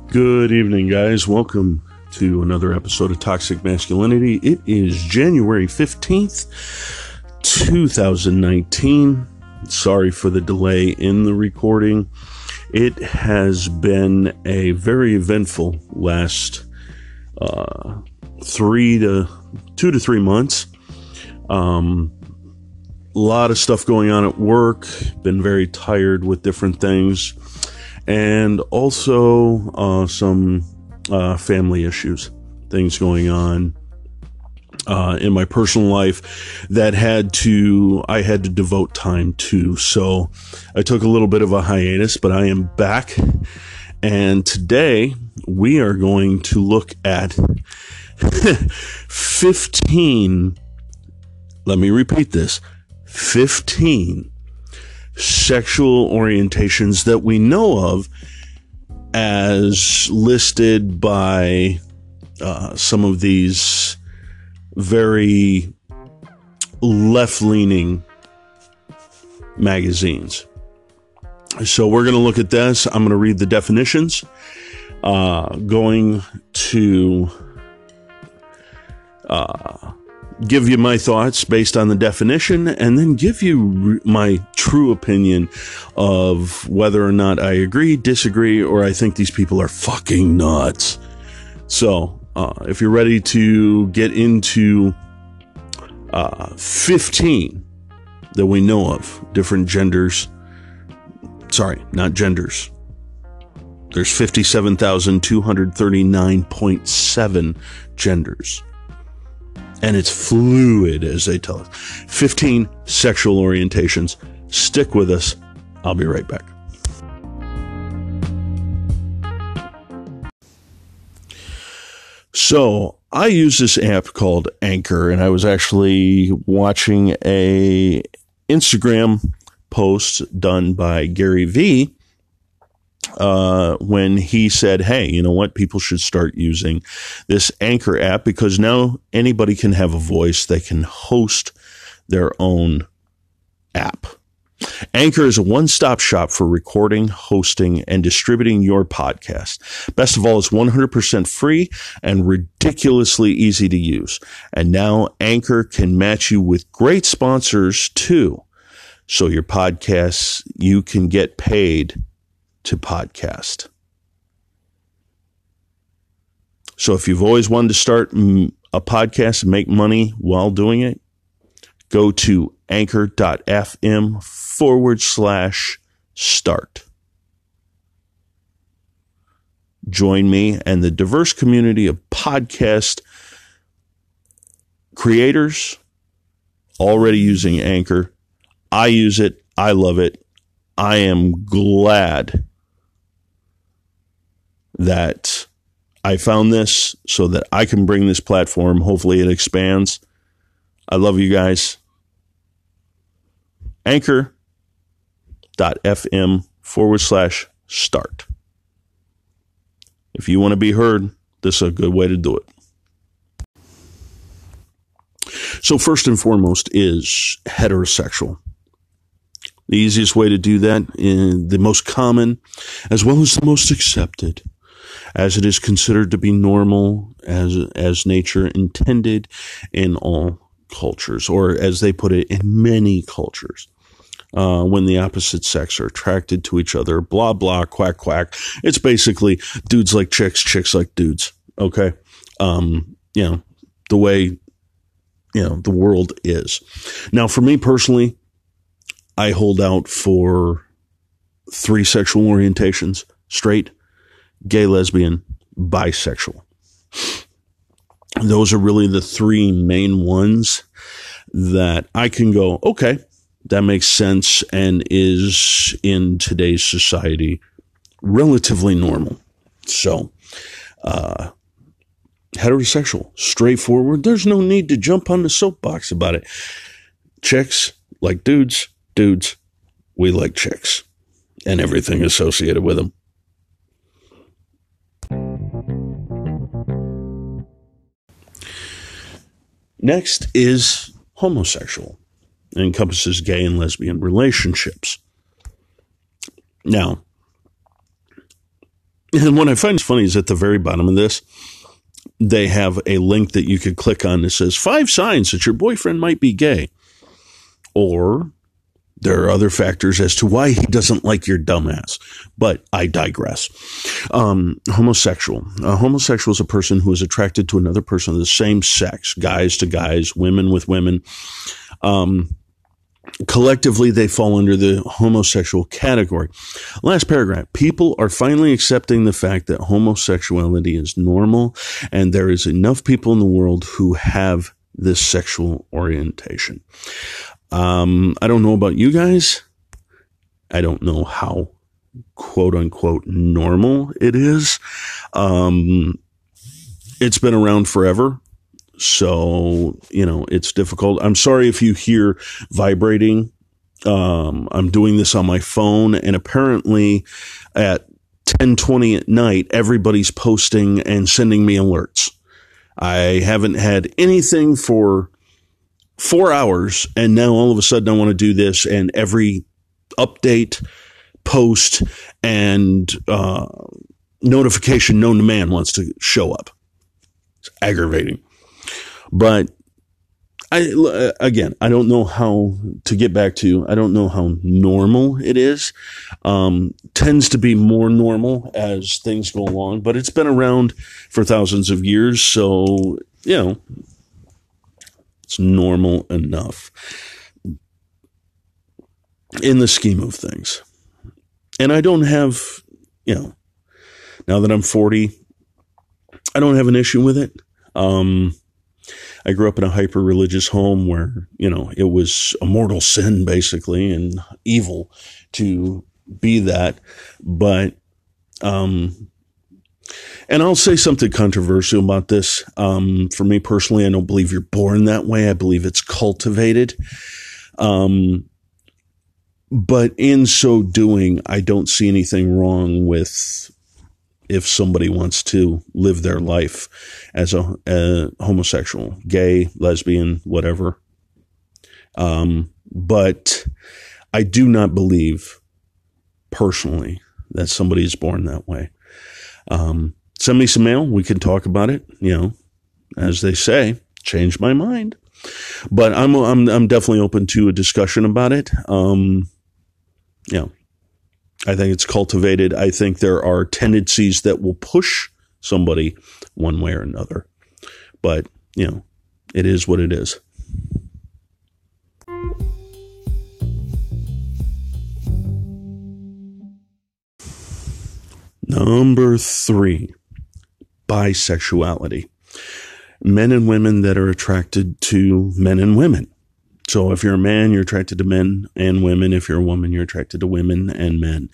Good evening, guys. Welcome to another episode of Toxic Masculinity. It is January 15th, 2019. Sorry for the delay in the recording. It has been a very eventful last 2 to 3 months. A lot of stuff going on at work. Been very tired with different things. And also some family issues, things going on in my personal life that I had to devote time to. So I took a little bit of a hiatus, but I am back. And today we are going to look at 15, let me repeat this, 15 sexual orientations that we know of as listed by some of these very left-leaning magazines. So we're going to look at this. I'm going to read the definitions, going to give you my thoughts based on the definition, and then give you my true opinion of whether or not I agree, disagree, or I think these people are fucking nuts. So, if you're ready to get into 15 that we know of, different genders. Sorry, not genders. There's 57,239.7 genders. And it's fluid, as they tell us. 15 sexual orientations. Stick with us. I'll be right back. So, I use this app called Anchor, and I was actually watching a Instagram post done by Gary Vee, when he said, hey, you know what? People should start using this Anchor app because now anybody can have a voice. They can host their own app. Anchor is a one-stop shop for recording, hosting, and distributing your podcast. Best of all, it's 100% free and ridiculously easy to use. And now Anchor can match you with great sponsors too. So your podcasts, you can get paid to podcast. So if you've always wanted to start a podcast and make money while doing it, go to anchor.fm/start. Join me and the diverse community of podcast creators already using Anchor. I use it. I love it. I am glad that I found this so that I can bring this platform. Hopefully it expands. I love you guys. Anchor.fm/start. If you want to be heard, this is a good way to do it. So first and foremost is heterosexual. The easiest way to do that, the most common, as well as the most accepted, as it is considered to be normal, as nature intended in all cultures, or as they put it, in many cultures. When the opposite sex are attracted to each other, blah, blah, quack, quack. It's basically dudes like chicks, chicks like dudes. Okay. The way, the world is. Now, for me personally, I hold out for 3 sexual orientations: straight, gay, lesbian, bisexual. Those are really the 3 main ones that I can go, okay, that makes sense and is in today's society relatively normal. So, heterosexual, straightforward. There's no need to jump on the soapbox about it. Chicks like dudes. Dudes, we like chicks and everything associated with them. Next is homosexual. It encompasses gay and lesbian relationships. Now, And what I find funny is at the very bottom of this, they have a link that you could click on that says 5 signs that your boyfriend might be gay. Or there are other factors as to why he doesn't like your dumbass. But I digress. Homosexual. A homosexual is a person who is attracted to another person of the same sex, guys to guys, women with women. Collectively, they fall under the homosexual category. Last paragraph. People are finally accepting the fact that homosexuality is normal, and there is enough people in the world who have this sexual orientation. I don't know about you guys. I don't know how quote unquote normal it is. It's been around forever. So, it's difficult. I'm sorry if you hear vibrating. I'm doing this on my phone, and apparently at 10:20 at night, everybody's posting and sending me alerts. I haven't had anything for 4 hours, and now all of a sudden I want to do this, and every update, post, and notification known to man wants to show up. It's aggravating. But I don't know how to get back to, I don't know how normal it is. Tends to be more normal as things go along, but it's been around for thousands of years. So, it's normal enough in the scheme of things. And I don't have, now that I'm 40, I don't have an issue with it. I grew up in a hyper-religious home where, it was a mortal sin, basically, and evil to be that. But, and I'll say something controversial about this. For me personally, I don't believe you're born that way. I believe it's cultivated. But in so doing, I don't see anything wrong with if somebody wants to live their life as a homosexual, gay, lesbian, whatever. But I do not believe personally that somebody is born that way. Send me some mail. We can talk about it. As they say, change my mind. But I'm definitely open to a discussion about it. I think it's cultivated. I think there are tendencies that will push somebody one way or another. But, it is what it is. Number 3, bisexuality. Men and women that are attracted to men and women. So if you're a man, you're attracted to men and women. If you're a woman, you're attracted to women and men.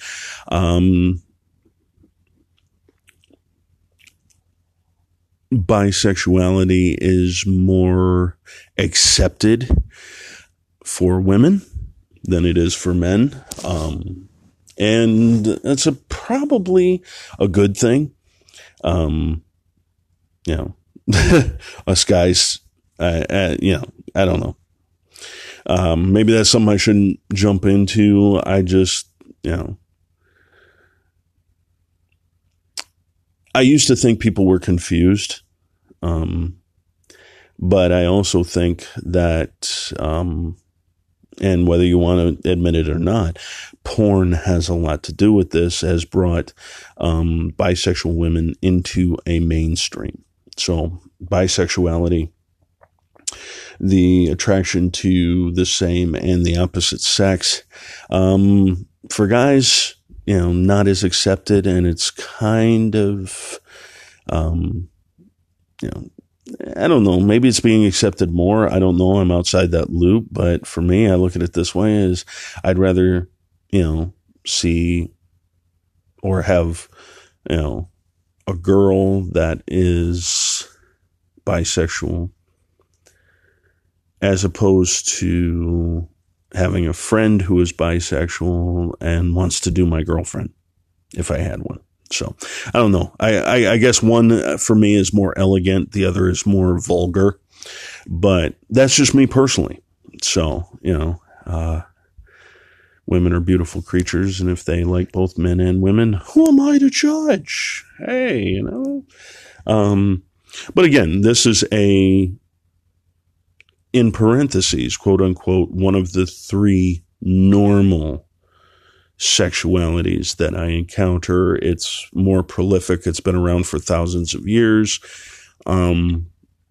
Bisexuality is more accepted for women than it is for men. And that's probably a good thing. Us guys, I don't know. Maybe that's something I shouldn't jump into. I just, I used to think people were confused. But I also think that, and whether you want to admit it or not, porn has a lot to do with this, has brought, bisexual women into a mainstream. So bisexuality, the attraction to the same and the opposite sex, for guys, not as accepted, and it's kind of, I don't know, maybe it's being accepted more. I don't know. I'm outside that loop, but for me, I look at it this way: is I'd rather, see or have, a girl that is bisexual, as opposed to having a friend who is bisexual and wants to do my girlfriend, if I had one. So I don't know. I guess one for me is more elegant. The other is more vulgar, but that's just me personally. So, Women are beautiful creatures, and if they like both men and women, who am I to judge? Hey, But again, this is in parentheses, quote unquote, one of the 3 normal sexualities that I encounter. It's more prolific. It's been around for thousands of years. And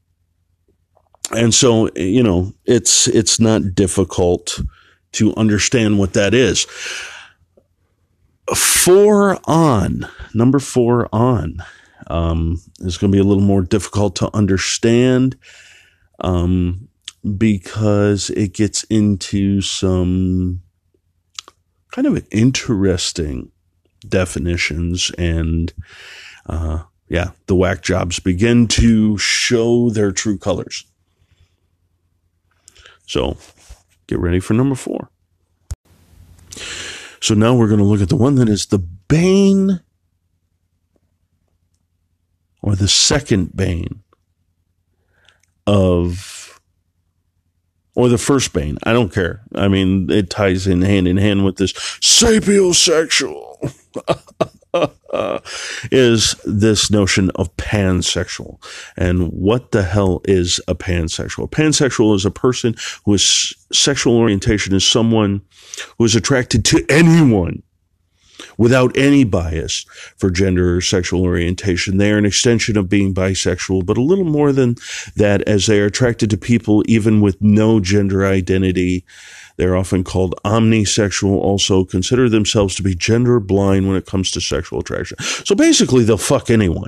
so, it's not difficult to understand what that is. Number 4 on, is going to be a little more difficult to understand, because it gets into some kind of interesting definitions, and the whack jobs begin to show their true colors. So get ready for number 4. So now we're going to look at the one that is the bane, or the second bane or the first bane. I don't care. I mean, it ties in hand with this sapiosexual is this notion of pansexual. And what the hell is a pansexual? Pansexual is a person whose sexual orientation is someone who is attracted to anyone without any bias for gender or sexual orientation. They are an extension of being bisexual, but a little more than that, as they are attracted to people even with no gender identity. They're often called omnisexual, also consider themselves to be gender blind when it comes to sexual attraction. So basically, they'll fuck anyone.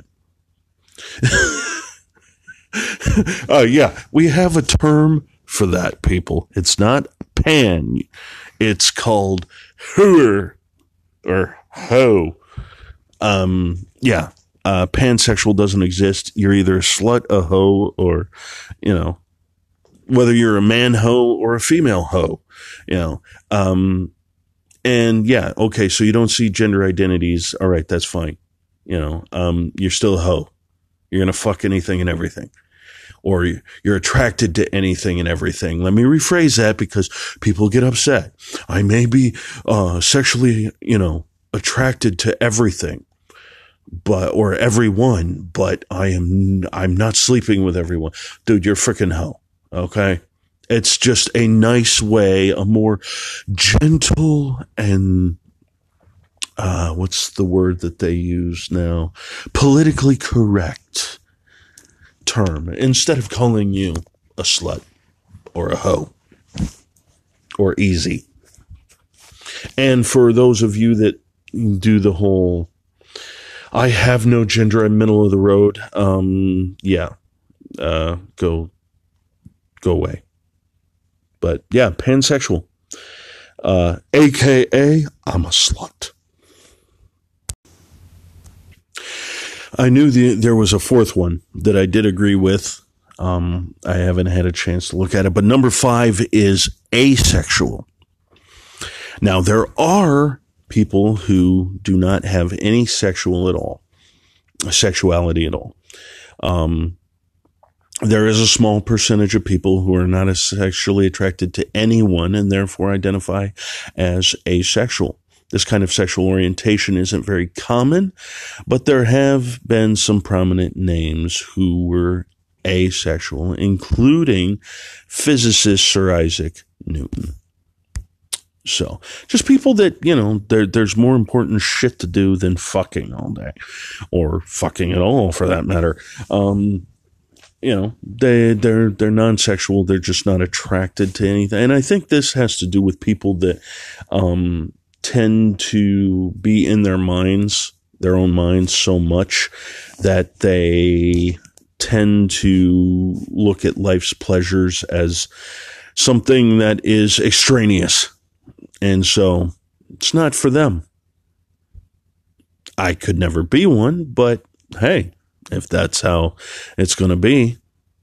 We have a term for that, people. It's not pan. It's called hooer or hoe. Pansexual doesn't exist. You're either a slut, a hoe, or, whether you're a man hoe or a female hoe, so you don't see gender identities. All right, that's fine. You're still a hoe. You're going to fuck anything and everything, or you're attracted to anything and everything. Let me rephrase that, because people get upset. I may be, sexually, attracted to everything, or everyone, but I'm not sleeping with everyone. Dude, you're freaking hoe. Okay. It's just a nice way, a more gentle and, what's the word that they use now? Politically correct term, instead of calling you a slut or a hoe or easy. And for those of you that do the whole, I have no gender, I'm middle of the road, go away. But yeah, pansexual, aka I'm a slut. I knew there was a 4th one that I did agree with. I haven't had a chance to look at it, but number 5 is asexual. Now, there are people who do not have any sexuality at all. There is a small percentage of people who are not sexually attracted to anyone and therefore identify as asexual. This kind of sexual orientation isn't very common, but there have been some prominent names who were asexual, including physicist Sir Isaac Newton. So, just people that, there's more important shit to do than fucking all day, or fucking at all for that matter. They're non-sexual. They're just not attracted to anything. And I think this has to do with people that, tend to be in their own minds so much that they tend to look at life's pleasures as something that is extraneous. And so it's not for them. I could never be one, but hey, if that's how it's going to be,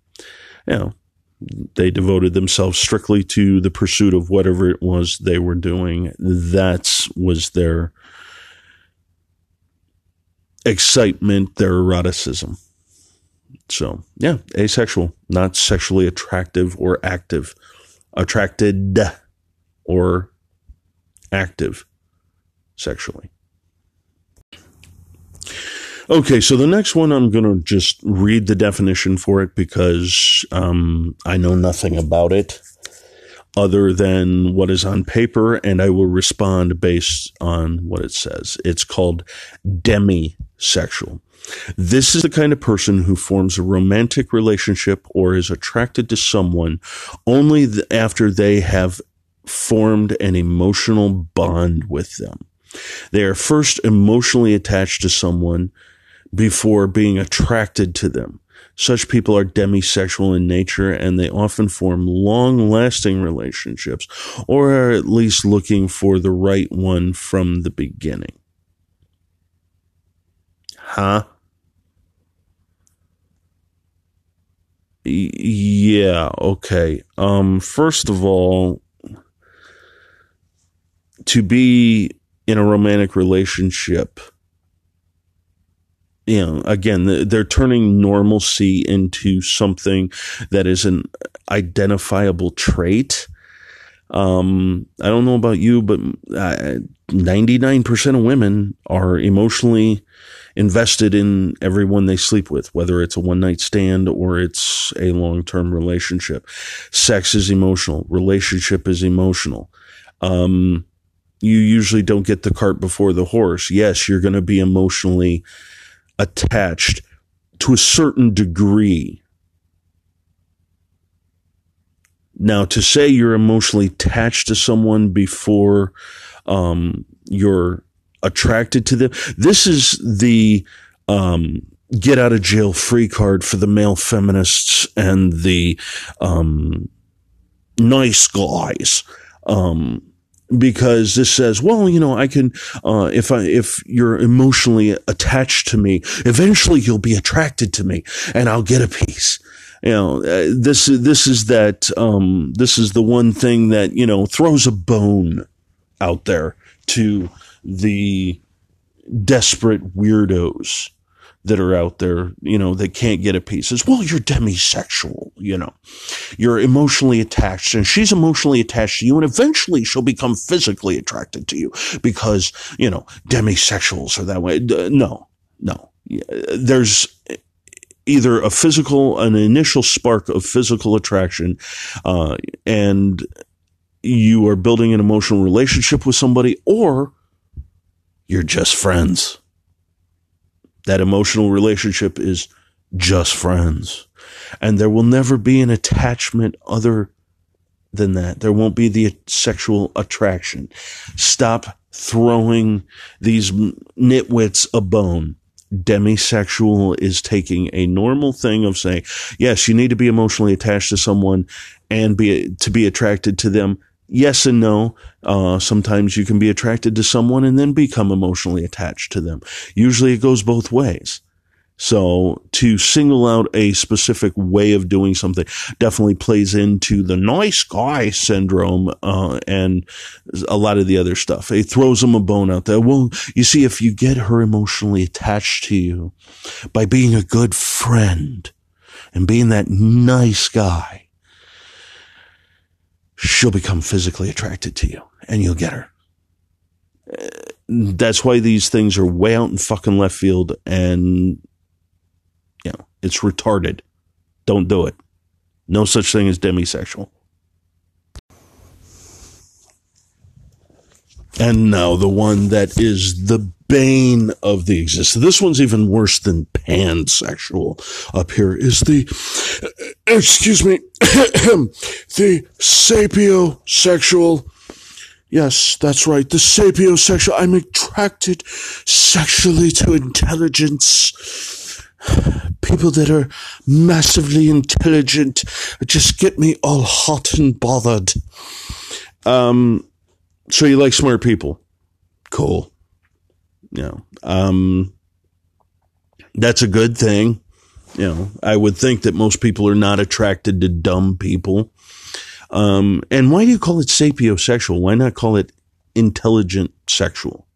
they devoted themselves strictly to the pursuit of whatever it was they were doing. That was their excitement, their eroticism. So, yeah, asexual, not sexually attractive or active, attracted or active sexually. Okay, so the next one, I'm going to just read the definition for it because I know nothing about it other than what is on paper, and I will respond based on what it says. It's called demisexual. This is the kind of person who forms a romantic relationship or is attracted to someone only after they have formed an emotional bond with them. They are first emotionally attached to someone before being attracted to them. Such people are demisexual in nature, and they often form long-lasting relationships, or are at least looking for the right one from the beginning. Huh? Yeah, okay. First of all, to be in a romantic relationship, again, they're turning normalcy into something that is an identifiable trait. I don't know about you, but 99% of women are emotionally invested in everyone they sleep with, whether it's a one-night stand or it's a long-term relationship. Sex is emotional. Relationship is emotional. You usually don't get the cart before the horse. Yes, you're going to be emotionally attached to a certain degree. Now, to say you're emotionally attached to someone before you're attracted to them, this is the get out of jail free card for the male feminists and the nice guys. Because this says, well, I can, if you're emotionally attached to me, eventually you'll be attracted to me and I'll get a piece. This is the one thing that, throws a bone out there to the desperate weirdos that are out there, that can't get a piece. It's, well, you're demisexual, you're emotionally attached, and she's emotionally attached to you, and eventually she'll become physically attracted to you because, demisexuals are that way. No. There's either an initial spark of physical attraction, and you are building an emotional relationship with somebody, or you're just friends. That emotional relationship is just friends. And there will never be an attachment other than that. There won't be the sexual attraction. Stop throwing these nitwits a bone. Demisexual is taking a normal thing of saying, yes, you need to be emotionally attached to someone and to be attracted to them. Yes and no. Sometimes you can be attracted to someone and then become emotionally attached to them. Usually it goes both ways. So to single out a specific way of doing something definitely plays into the nice guy syndrome, and a lot of the other stuff. It throws them a bone out there. Well, you see, if you get her emotionally attached to you by being a good friend and being that nice guy, she'll become physically attracted to you and you'll get her. That's why these things are way out in fucking left field, and it's retarded. Don't do it. No such thing as demisexual. And now the one that is the bane of the existence. This one's even worse than pansexual up here is the sapiosexual. Yes, that's right. The sapiosexual. I'm attracted sexually to intelligence. People that are massively intelligent just get me all hot and bothered. So you like smart people. Cool. That's a good thing. I would think that most people are not attracted to dumb people. And why do you call it sapiosexual? Why not call it intelligent sexual?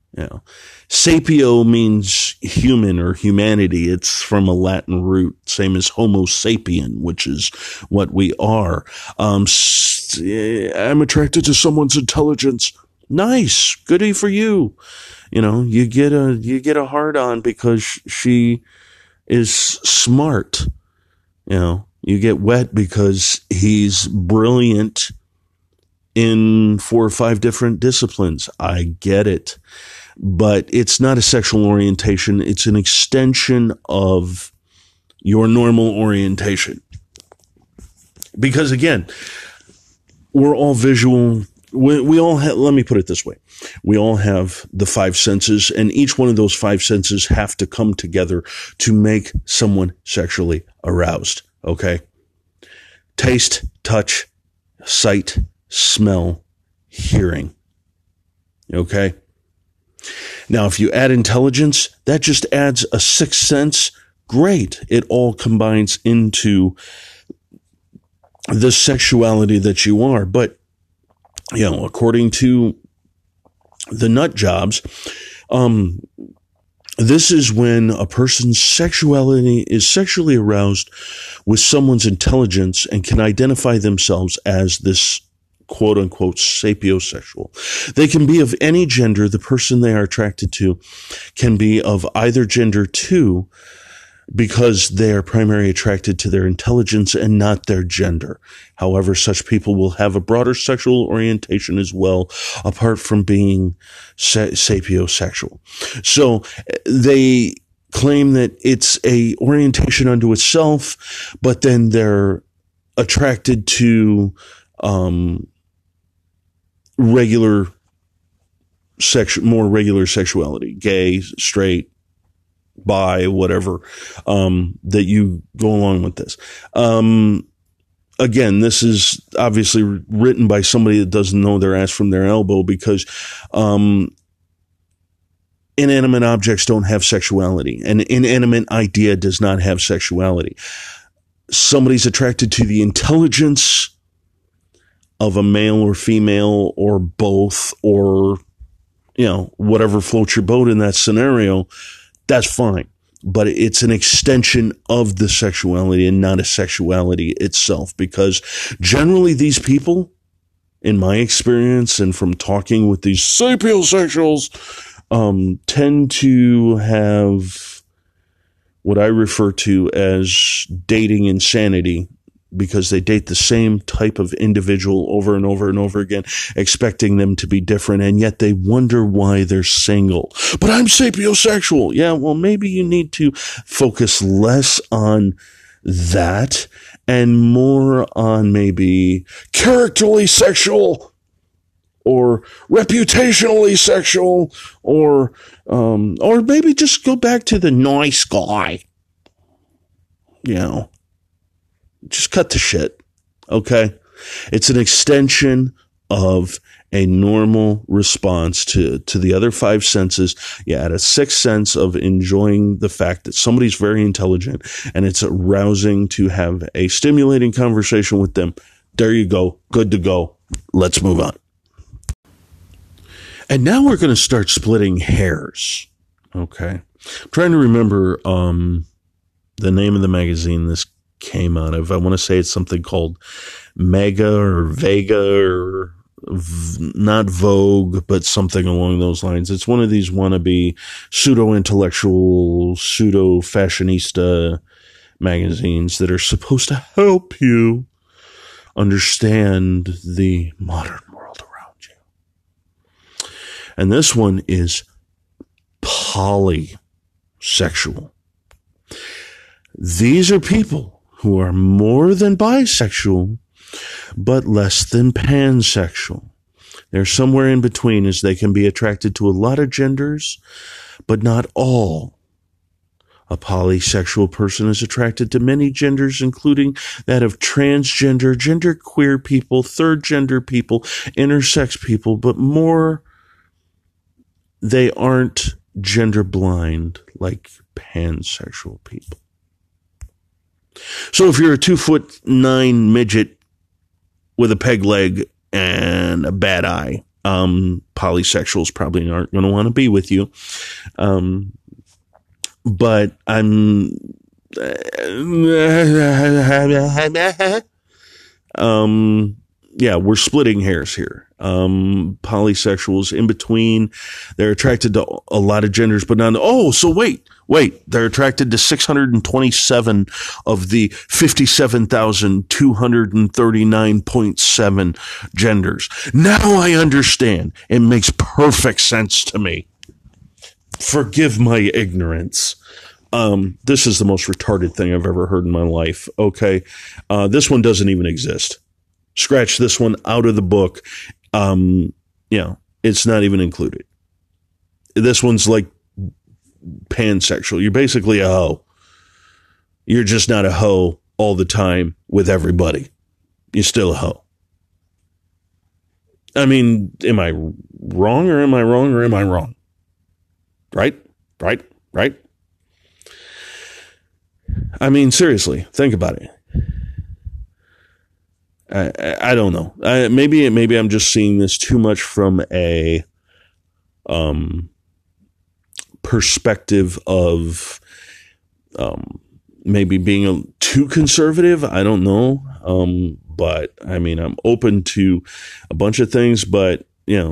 Sapio means human or humanity. It's from a Latin root, same as Homo sapien, which is what we are. I'm attracted to someone's intelligence. Nice. Goody for you. You get a hard on because she is smart. You get wet because he's brilliant in 4 or 5 different disciplines. I get it. But it's not a sexual orientation. It's an extension of your normal orientation. Because again, we're all visual. We all have, let me put it this way. We all have the 5 senses, and each one of those 5 senses have to come together to make someone sexually aroused. Okay? Taste, touch, sight, smell, hearing. Okay? Now, if you add intelligence, that just adds a 6th sense. Great. It all combines into the sexuality that you are. But, according to the nut jobs, this is when a person's sexuality is sexually aroused with someone's intelligence and can identify themselves as this quote unquote sapiosexual. They can be of any gender. The person they are attracted to can be of either gender too, because they are primarily attracted to their intelligence and not their gender. However, such people will have a broader sexual orientation as well, apart from being sapiosexual. So they claim that it's a orientation unto itself, but then they're attracted to more regular sexuality, gay, straight, bi, whatever, that you go along with this. Again, this is obviously written by somebody that doesn't know their ass from their elbow, because inanimate objects don't have sexuality. An inanimate idea does not have sexuality. Somebody's attracted to the intelligence of a male or female or both, or, whatever floats your boat in that scenario, that's fine. But it's an extension of the sexuality and not a sexuality itself, because generally these people, in my experience and from talking with these sapiosexuals, tend to have what I refer to as dating insanity, because they date the same type of individual over and over and over again, expecting them to be different, and yet they wonder why they're single. But I'm sapiosexual. Yeah, well, maybe you need to focus less on that and more on maybe characterally sexual or reputationally sexual, or maybe just go back to the nice guy. Just cut the shit, okay? It's an extension of a normal response to the other 5 senses. You add a 6th sense of enjoying the fact that somebody's very intelligent, and it's arousing to have a stimulating conversation with them. There you go. Good to go. Let's move on. And now we're going to start splitting hairs, okay? I'm trying to remember the name of the magazine this came out of. I want to say it's something called Mega or Vega, or not Vogue, but something along those lines. It's one of these wannabe pseudo-intellectual, pseudo-fashionista magazines that are supposed to help you understand the modern world around you. And this one is polysexual. These are people who are more than bisexual, but less than pansexual. They're somewhere in between, as they can be attracted to a lot of genders, but not all. A polysexual person is attracted to many genders, including that of transgender, genderqueer people, third gender people, intersex people, but more, they aren't gender blind like pansexual people. So if you're a 2'9" midget with a peg leg and a bad eye, polysexuals probably aren't going to want to be with you. But I'm, yeah, we're splitting hairs here. Polysexuals in between, they're attracted to a lot of genders, but not. Oh, so wait, they're attracted to 627 of the 57,239.7 genders. Now I understand. It makes perfect sense to me. Forgive my ignorance. This is the most retarded thing I've ever heard in my life. Okay. This one doesn't even exist. Scratch this one out of the book. It's not even included. This one's like pansexual. You're basically a hoe. You're just not a hoe all the time with everybody. You're still a hoe. I mean, am I wrong or am I wrong or am I wrong? Right? I mean, seriously, think about it. I don't know. Maybe I'm just seeing this too much from a perspective of maybe being too conservative. I don't know. But I mean, I'm open to a bunch of things, but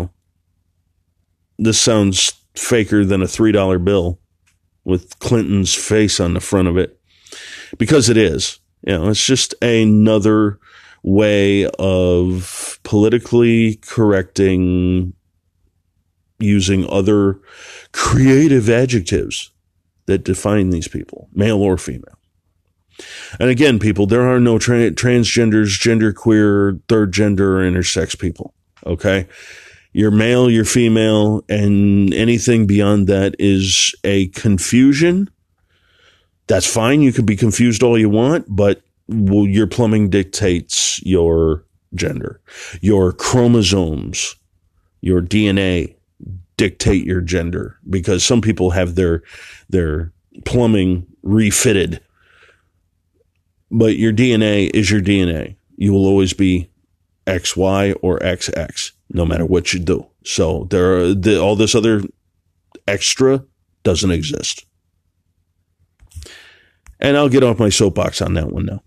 this sounds faker than a $3 bill with Clinton's face on the front of it, because it is. It's just another way of politically correcting, using other creative adjectives that define these people, male or female. And again, people, there are no transgenders, genderqueer, third gender, or intersex people. Okay. You're male, you're female, and anything beyond that is a confusion. That's fine. You can be confused all you want, but your plumbing dictates your gender. Your chromosomes, your DNA dictate your gender, because some people have their plumbing refitted. But your DNA is your DNA. You will always be XY or XX, no matter what you do. So all this other extra doesn't exist. And I'll get off my soapbox on that one now.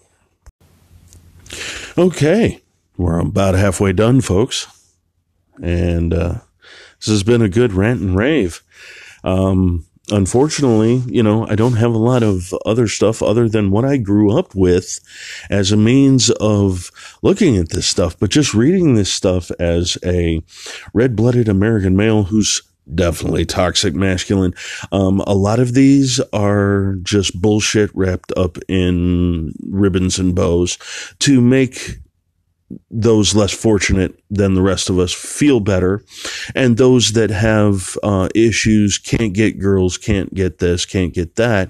Okay, we're about halfway done, folks. And this has been a good rant and rave. Unfortunately, I don't have a lot of other stuff other than what I grew up with as a means of looking at this stuff, but just reading this stuff as a red-blooded American male who's definitely toxic masculine. A lot of these are just bullshit wrapped up in ribbons and bows to make those less fortunate than the rest of us feel better. And those that have issues, can't get girls, can't get this, can't get that,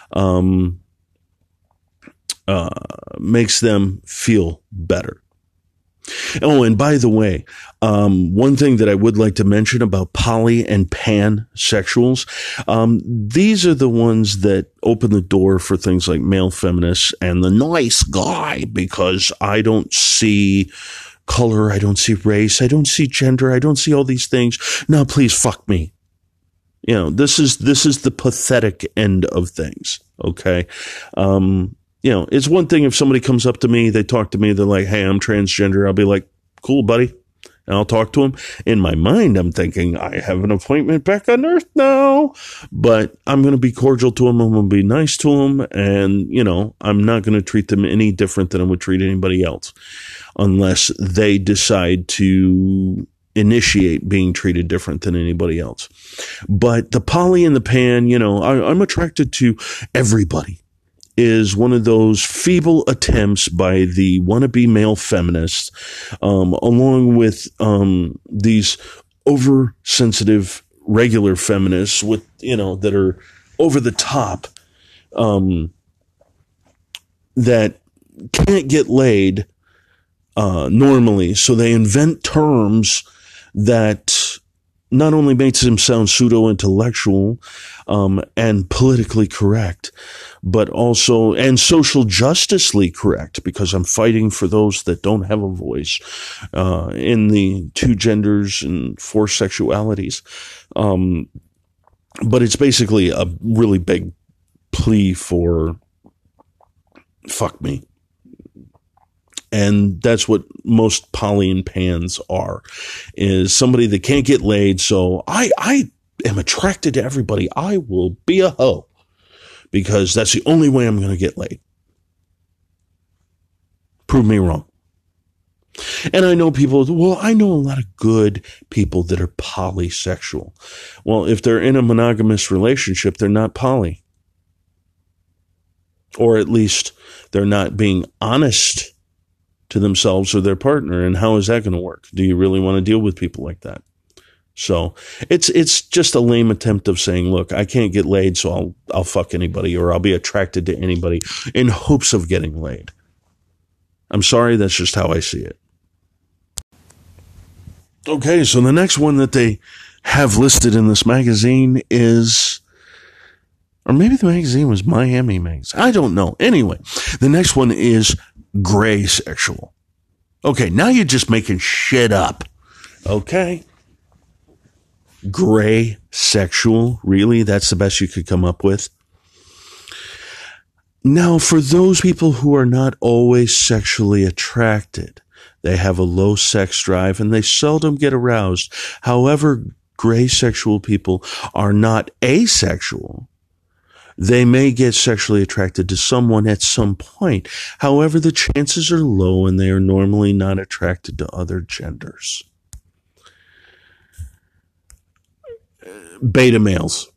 makes them feel better. Oh, and by the way, one thing that I would like to mention about poly and pansexuals, these are the ones that open the door for things like male feminists and the nice guy, because I don't see color, I don't see race, I don't see gender, I don't see all these things. Now, please fuck me. This is the pathetic end of things. Okay. It's one thing if somebody comes up to me, they talk to me, they're like, hey, I'm transgender. I'll be like, cool, buddy. And I'll talk to them. In my mind, I'm thinking, I have an appointment back on Earth now. But I'm going to be cordial to them. I'm going to be nice to them. And, I'm not going to treat them any different than I would treat anybody else, unless they decide to initiate being treated different than anybody else. But the poly and the pan, I'm attracted to everybody. Is one of those feeble attempts by the wannabe male feminists, along with these oversensitive regular feminists with that are over the top, that can't get laid normally, so they invent terms that not only makes them sound pseudo-intellectual and politically correct, but also, and social justicely correct, because I'm fighting for those that don't have a voice in the two genders and four sexualities. But it's basically a really big plea for fuck me. And that's what most poly and pans are, is somebody that can't get laid. So I am attracted to everybody. I will be a hoe because that's the only way I'm going to get laid. Prove me wrong. And I know people, well, I know a lot of good people that are polysexual. Well, if they're in a monogamous relationship, they're not poly. Or at least they're not being honest to themselves or their partner. And how is that going to work? Do you really want to deal with people like that? So it's just a lame attempt of saying, look, I can't get laid, so I'll fuck anybody, or I'll be attracted to anybody in hopes of getting laid. I'm sorry, that's just how I see it. Okay, so the next one that they have listed in this magazine is, or maybe the magazine was Miami Magazine. I don't know. Anyway, the next one is gray sexual. Okay, now you're just making shit up. Okay. Gray sexual, really? That's the best you could come up with? Now, for those people who are not always sexually attracted, they have a low sex drive and they seldom get aroused. However, gray sexual people are not asexual. They may get sexually attracted to someone at some point. However, the chances are low and they are normally not attracted to other genders. Beta males.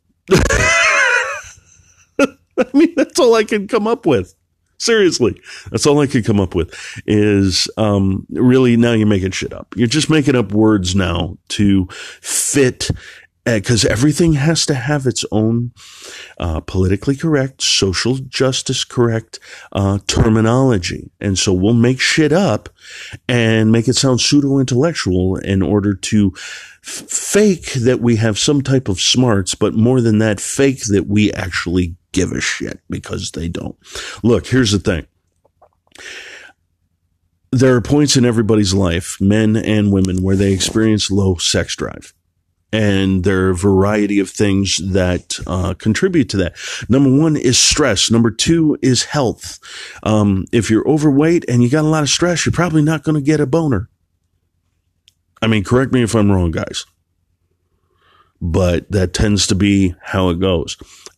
I mean, that's all I can come up with. Seriously, that's all I could come up with is really now you're making shit up. You're just making up words now to fit, because everything has to have its own politically correct, social justice correct terminology. And so we'll make shit up and make it sound pseudo-intellectual in order to fake that we have some type of smarts, but more than that, fake that we actually give a shit, because they don't. Look, here's the thing. There are points in everybody's life, men and women, where they experience low sex drive. And there are a variety of things that contribute to that. Number one is stress. Number two is health. If you're overweight and you got a lot of stress, you're probably not going to get a boner. I mean, correct me if I'm wrong, guys. But that tends to be how it goes.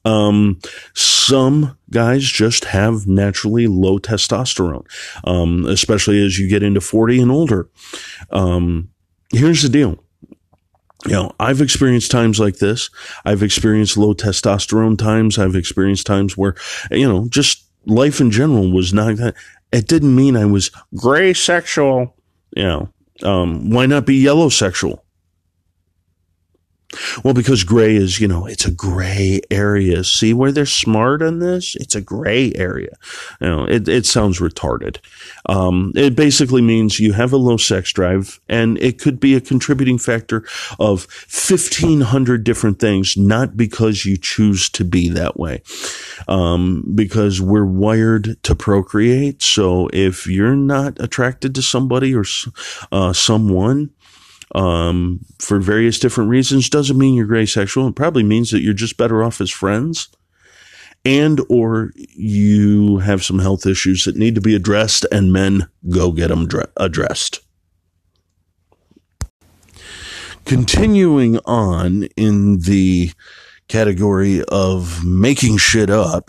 Some guys just have naturally low testosterone, especially as you get into 40 and older. Here's the deal. You know, I've experienced times like this. I've experienced low testosterone times. I've experienced times where, you know, just life in general was not that. It didn't mean I was gray sexual. You know, why not be yellow sexual? Well, because gray is, you know, it's a gray area. See where they're smart on this? It's a gray area. You know, it sounds retarded. It basically means you have a low sex drive, and it could be a contributing factor of 1,500 different things, not because you choose to be that way. Because we're wired to procreate. So if you're not attracted to somebody or someone, for various different reasons, doesn't mean you're gray sexual. It probably means that you're just better off as friends, and or you have some health issues that need to be addressed, and men go get them addressed. Continuing on in the category of making shit up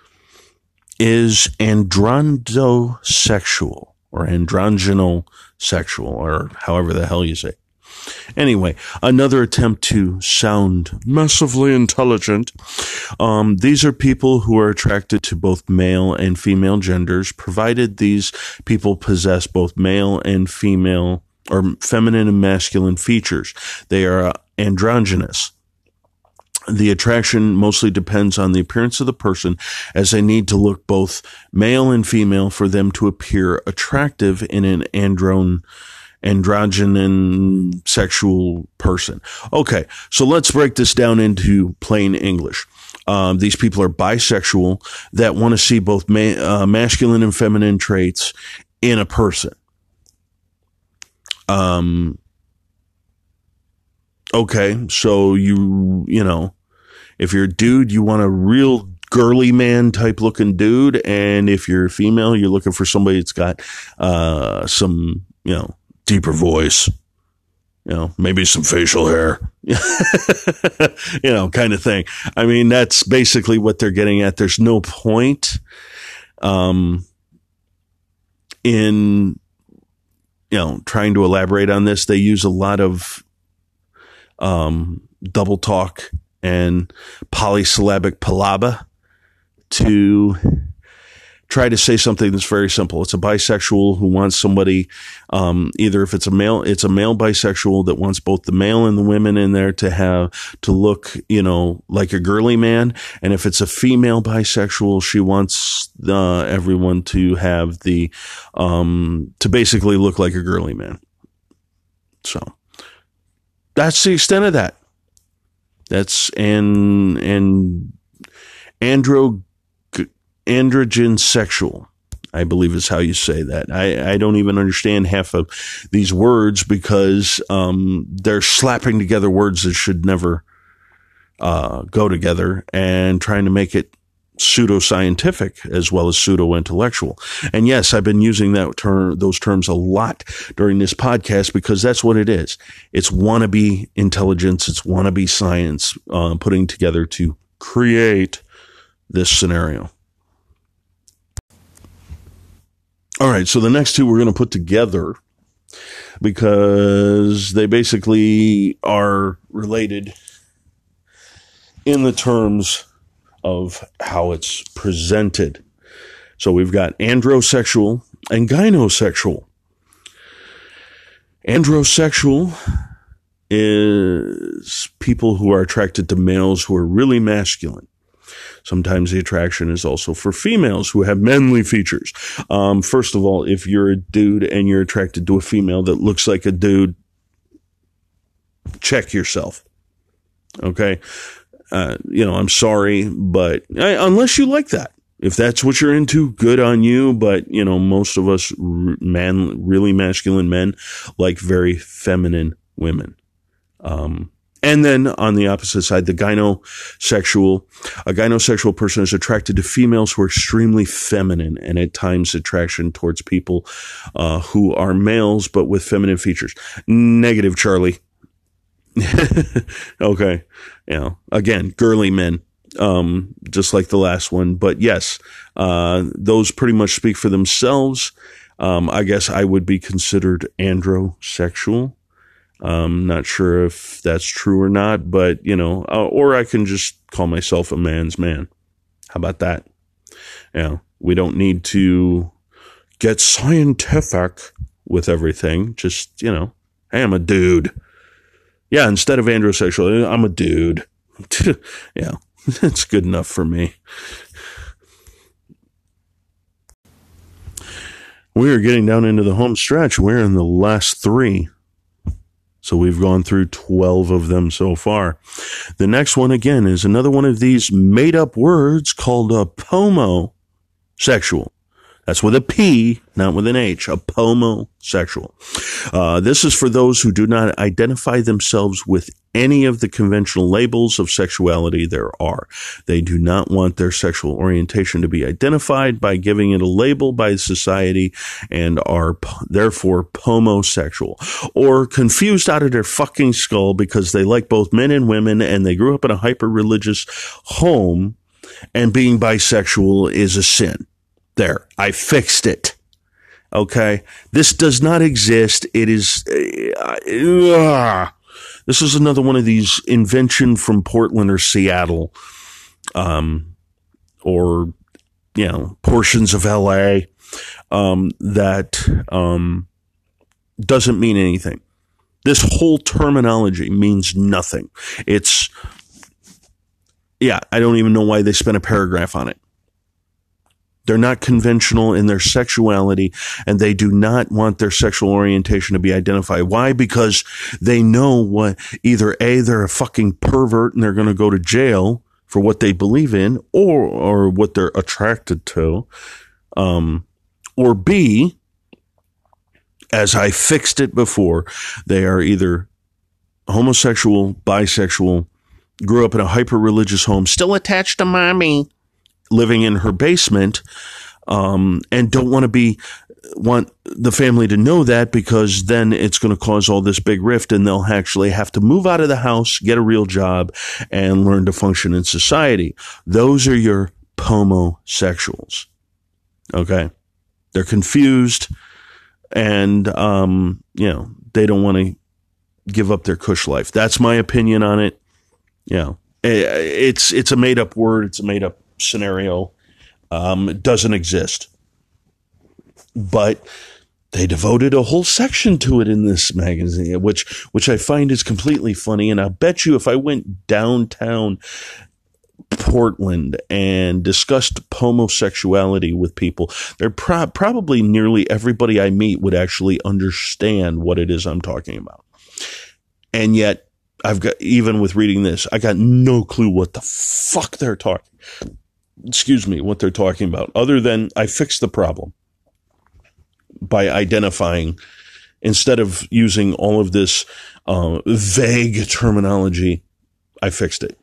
is androsexual or androgynal sexual, or however the hell you say. Anyway, another attempt to sound massively intelligent. These are people who are attracted to both male and female genders, provided these people possess both male and female, or feminine and masculine features. They are androgynous. The attraction mostly depends on the appearance of the person, as they need to look both male and female for them to appear attractive in an androgynous sexual person. Okay, so let's break this down into plain English. These people are bisexual that want to see both masculine and feminine traits in a person. Okay, so you know, if you're a dude, you want a real girly man type looking dude. And if you're female, you're looking for somebody that's got some, deeper voice, maybe some facial hair, kind of thing. I mean, that's basically what they're getting at. There's no point in trying to elaborate on this. They use a lot of double talk and polysyllabic palabra to try to say something that's very simple. It's a bisexual who wants somebody, either if it's a male bisexual that wants both the male and the women in there to look, like a girly man. And if it's a female bisexual, she wants everyone to have to basically look like a girly man. So that's the extent of that. That's androgen sexual, I believe is how you say that. I don't even understand half of these words because they're slapping together words that should never go together and trying to make it pseudoscientific as well as pseudo-intellectual. And yes, I've been using those terms a lot during this podcast because that's what it is. It's wannabe intelligence. It's wannabe science putting together to create this scenario. All right, so the next two we're going to put together because they basically are related in the terms of how it's presented. So we've got androsexual and gynosexual. Androsexual is people who are attracted to males who are really masculine. Sometimes the attraction is also for females who have manly features. First of all, if you're a dude and you're attracted to a female that looks like a dude, check yourself. Okay? I'm sorry, but unless you like that. If that's what you're into, good on you. But, most of us really masculine men like very feminine women. And then on the opposite side, a gynosexual person is attracted to females who are extremely feminine and at times attraction towards people who are males but with feminine features. Negative, Charlie. Okay. Again, girly men, just like the last one. But yes, those pretty much speak for themselves. I guess I would be considered androsexual. Not sure if that's true or not, but, or I can just call myself a man's man. How about that? We don't need to get scientific with everything. Just, hey, I'm a dude. Yeah, instead of androsexual, I'm a dude. Yeah, that's good enough for me. We are getting down into the home stretch. We're in the last 3. So we've gone through 12 of them so far. The next one, again, is another one of these made-up words called a pomosexual. That's with a P, not with an H, a pomosexual. This is for those who do not identify themselves with any of the conventional labels of sexuality there are. They do not want their sexual orientation to be identified by giving it a label by society and are therefore pomosexual, or confused out of their fucking skull because they like both men and women and they grew up in a hyper-religious home and being bisexual is a sin. There, I fixed it. Okay? This does not exist. It is, this is another one of these invention from Portland or Seattle, or, portions of LA, that, doesn't mean anything. This whole terminology means nothing. I don't even know why they spent a paragraph on it. They're not conventional in their sexuality, and they do not want their sexual orientation to be identified. Why? Because they know what either A, they're a fucking pervert and they're going to go to jail for what they believe in or what they're attracted to. Or B, as I fixed it before, they are either homosexual, bisexual, grew up in a hyper-religious home, still attached to mommy, living in her basement, and don't want the family to know that, because then it's going to cause all this big rift, and they'll actually have to move out of the house, get a real job, and learn to function in society. Those are your pomosexuals. Okay? They're confused, and, they don't want to give up their cush life. That's my opinion on it. It's a made up word. It's a made up scenario. It doesn't exist. But they devoted a whole section to it in this magazine, which I find is completely funny. And I bet you if I went downtown Portland and discussed homosexuality with people, they're probably nearly everybody I meet would actually understand what it is I'm talking about. And yet, even with reading this, I got no clue what the fuck they're talking about, other than I fixed the problem by identifying, instead of using all of this vague terminology, I fixed it.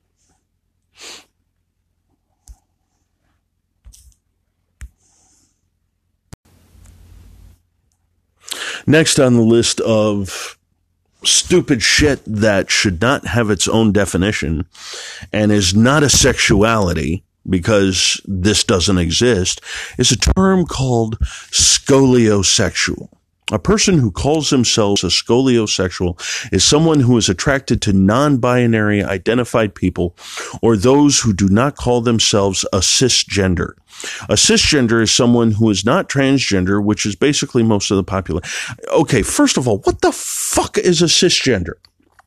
Next on the list of stupid shit that should not have its own definition and is not a sexuality, because this doesn't exist, is a term called scoliosexual. A person who calls themselves a scoliosexual is someone who is attracted to non-binary identified people, or those who do not call themselves a cisgender. A cisgender is someone who is not transgender, which is basically most of the population. Okay, first of all, what the fuck is a cisgender?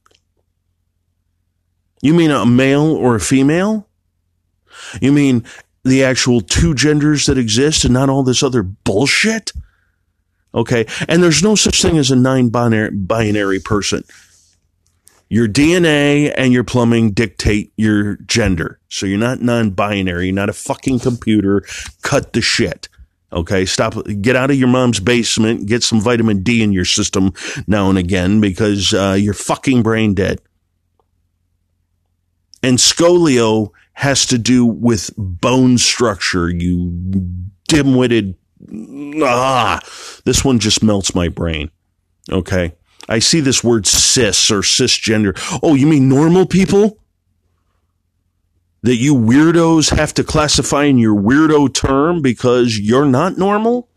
You mean a male or a female? You mean the actual two genders that exist and not all this other bullshit? Okay, and there's no such thing as a non-binary person. Your DNA and your plumbing dictate your gender. So you're not non-binary. You're not a fucking computer. Cut the shit. Okay, get out of your mom's basement. Get some vitamin D in your system now and again, because you're fucking brain dead. And scolio has to do with bone structure, you dim-witted. This one just melts my brain. Okay? I see this word cis or cisgender. Oh, you mean normal people? That you weirdos have to classify in your weirdo term because you're not normal?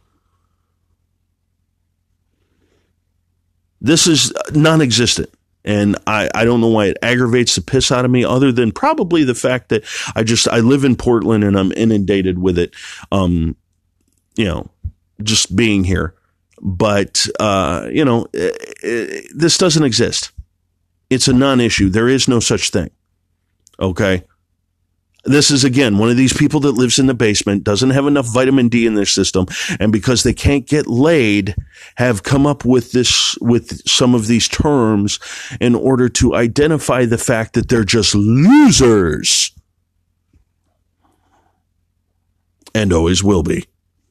This is non-existent. And I don't know why it aggravates the piss out of me, other than probably the fact that I live in Portland and I'm inundated with it, just being here. But, this doesn't exist. It's a non-issue. There is no such thing. Okay? This is, again, one of these people that lives in the basement, doesn't have enough vitamin D in their system, and because they can't get laid, have come up with some of these terms in order to identify the fact that they're just losers. And always will be.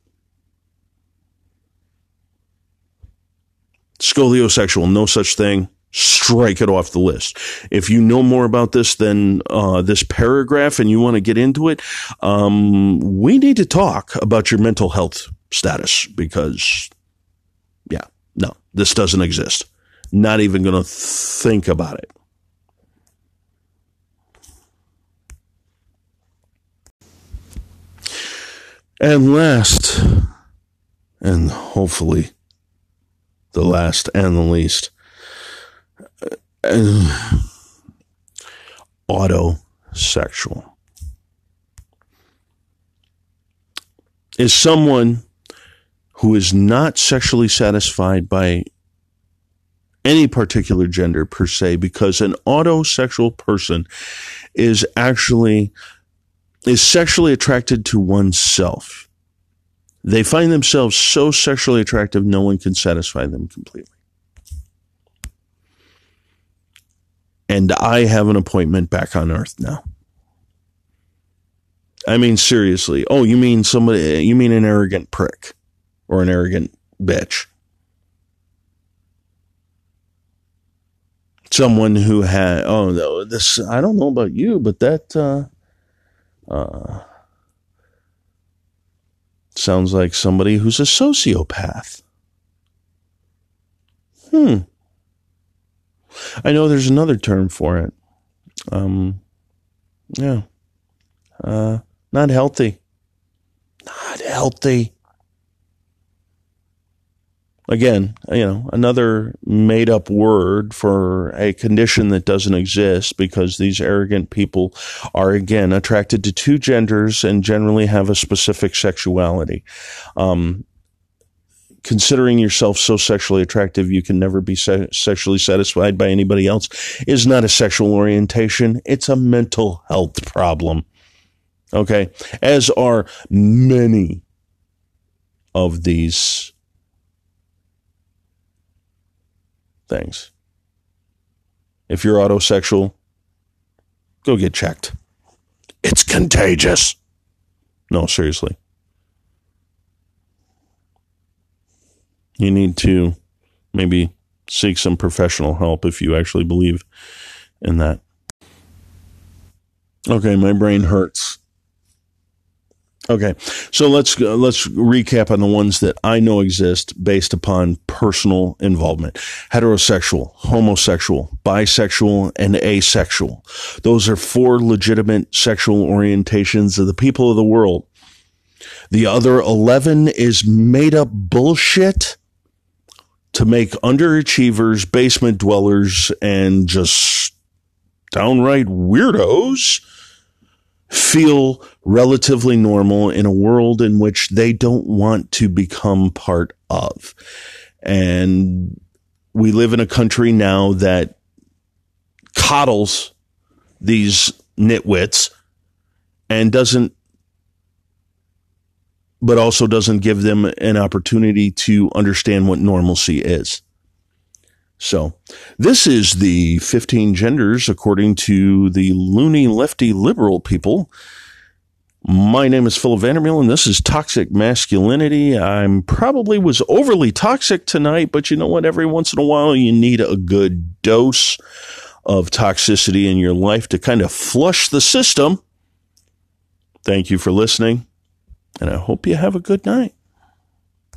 Scoliosexual, no such thing. Strike it off the list. If you know more about this than this paragraph and you want to get into it, we need to talk about your mental health status, because, no, this doesn't exist. Not even going to think about it. And last, and hopefully the last and the least, autosexual is someone who is not sexually satisfied by any particular gender per se, because an autosexual person is sexually attracted to oneself. They find themselves so sexually attractive, no one can satisfy them completely. And I have an appointment back on Earth now. I mean, seriously. Oh, you mean an arrogant prick or an arrogant bitch? Someone who had, I don't know about you, but that Sounds like somebody who's a sociopath. I know there's another term for it. Not healthy. Not healthy. Again, another made up word for a condition that doesn't exist, because these arrogant people are, again, attracted to two genders and generally have a specific sexuality. Considering yourself so sexually attractive you can never be sexually satisfied by anybody else is not a sexual orientation. It's a mental health problem. Okay? As are many of these things. If you're autosexual, go get checked. It's contagious. No, seriously. You need to maybe seek some professional help if you actually believe in that. Okay, my brain hurts. Okay, so let's recap on the ones that I know exist based upon personal involvement. Heterosexual, homosexual, bisexual, and asexual. Those are 4 legitimate sexual orientations of the people of the world. The other 11 is made up bullshit to make underachievers, basement dwellers, and just downright weirdos feel relatively normal in a world in which they don't want to become part of. And we live in a country now that coddles these nitwits and but also doesn't give them an opportunity to understand what normalcy is. So, this is the 15 genders according to the loony lefty liberal people. My name is Philip Vandermeer, and this is Toxic Masculinity. I'm probably was overly toxic tonight, but you know what? Every once in a while, you need a good dose of toxicity in your life to kind of flush the system. Thank you for listening, and I hope you have a good night.